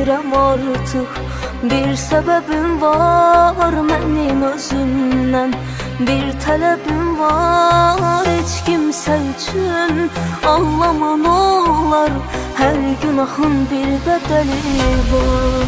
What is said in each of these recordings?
bilmirəm artıq. Bir səbəbim var mənim özümdən, bir tələbim var heç kimsə üçün. Ağlama olar, hər günahın bir bədəli var.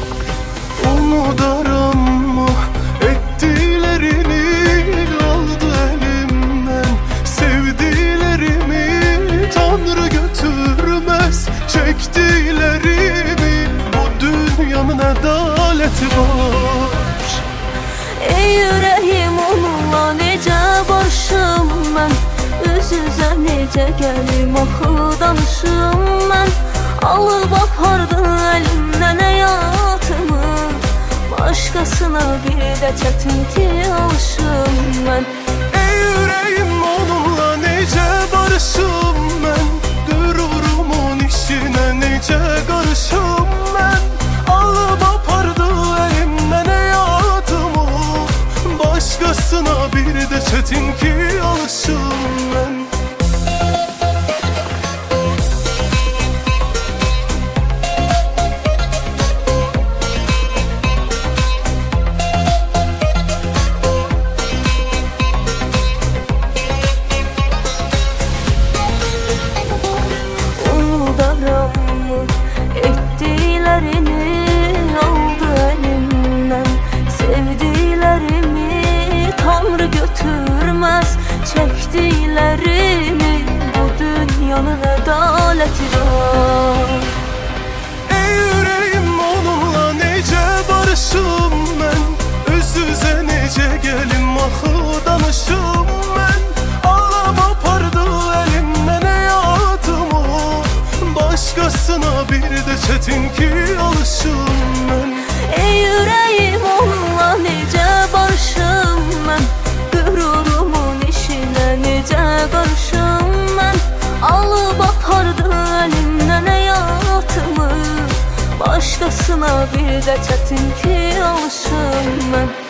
Unudaramı ettiklerini, aldı elimden sevdiklerimi. Tanrı götürmez çektiklerimi, bu dünyanın adaleti var. Ey yüreğim, onunla necə barışım mən, üz-üzə necə gəlim axı danışım mən. Alıb apardı əlimdən həyatımı, başqasına bir də çətin ki alışım mən. Ey yüreğim, onunla necə barışım mən, dururumun işinə necə qarışım mən. Alıb apardı əlimdən həyatımı, başqasına bir də çətin ki alışım mən. Ettiklerini aldı elimden, sevdiklerimi. Tanrı götürmez çektiklerimi, bu dünyanın adaleti var. Ey yüreğim, onunla necə barışım mən, üz-üzə necə gəlim axı danışım mən. Alıb apardı əlimdən həyatımı, başqasına bir də çətin ki alışım mən. Ey yüreğim, onunla necə barışım mən, qürurumun işinə necə qarışım mən. Alıb apardı əlimdən həyatımı, başqasına bir də çətin ki alışım mən.